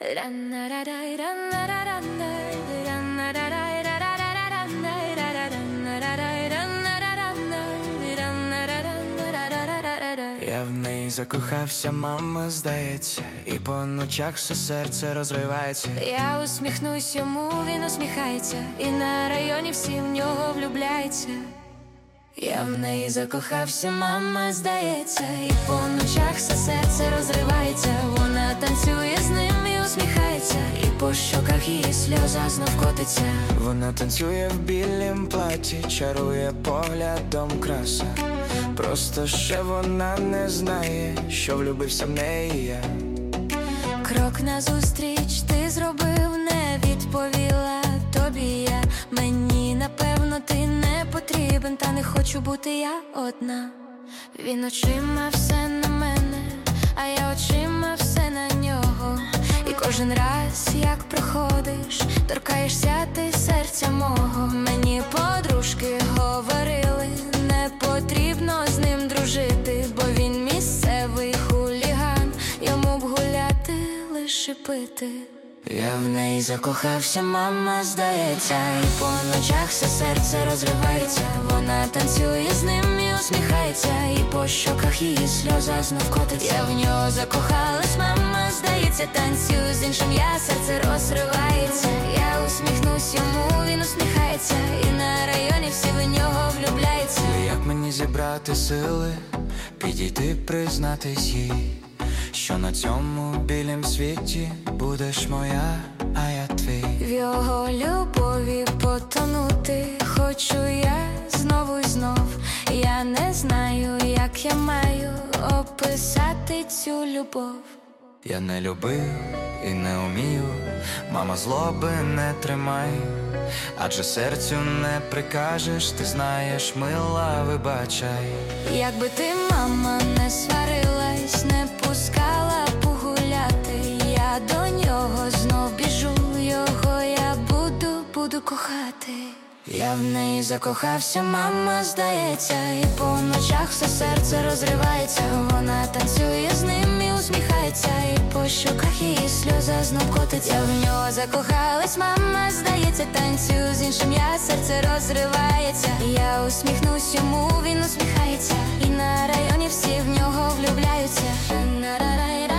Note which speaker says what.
Speaker 1: Я в неї закохався, мама, здається, і по ночах все серце розривається.
Speaker 2: Я усміхнусь йому, він усміхається, і на районі всі в нього влюбляються. Я в неї закохався, мама, здається, і по ночах все серце розривається. Вона танцює з ним і усміхається, і по щоках її сльоза знов котиться.
Speaker 1: Вона танцює в білім платі, чарує поглядом краса. Просто ще вона не знає, що влюбився в неї я.
Speaker 2: Крок назустріч ти зробив, не відповіла тобі я. Мені напевно ти не потрібен, та не хочу бути я одна. Він очима все на мене, а я очима все на нього. І кожен раз, як проходиш, торкаєшся ти серця мого. Мені подружки говорили, не потрібно з ним дружити, бо він місцевий хуліган, йому б гуляти, лише пити.
Speaker 1: Я в неї
Speaker 2: Закохався, мама, здається, і по ночах все серце розривається. Вона танцює з ним і усміхається, і по щоках її сльоза знов котиться. Я в нього закохалась, мама, здається, танцюю з іншим, я серце розривається. Я усміхнусь йому, він усміхається, і на районі всі в нього влюбляються.
Speaker 1: Як мені зібрати сили, підійти, признатись їй, що на цьому білім світі будеш моя, а я твій.
Speaker 2: В його любові потонути хочу я знову і знов. Я не знаю, як я маю описати цю любов.
Speaker 1: Я не любив і не умію, мама, злоби не тримай, адже серцю не прикажеш, ти знаєш, мила, вибачай.
Speaker 2: Якби ти, мама, не сварилась, не пускала погуляти, я до нього знов біжу, його я буду кохати. Я в неї закохався, мама, здається, і по ночах все серце розривається. Вона танцює з ним і усміхається, і по щоках її сльоза знов котиться. Я в нього закохалась, мама, здається, танцюю з іншим, я серце розривається. Я усміхнусь йому, він усміхається, і на районі всі в нього влюбляються.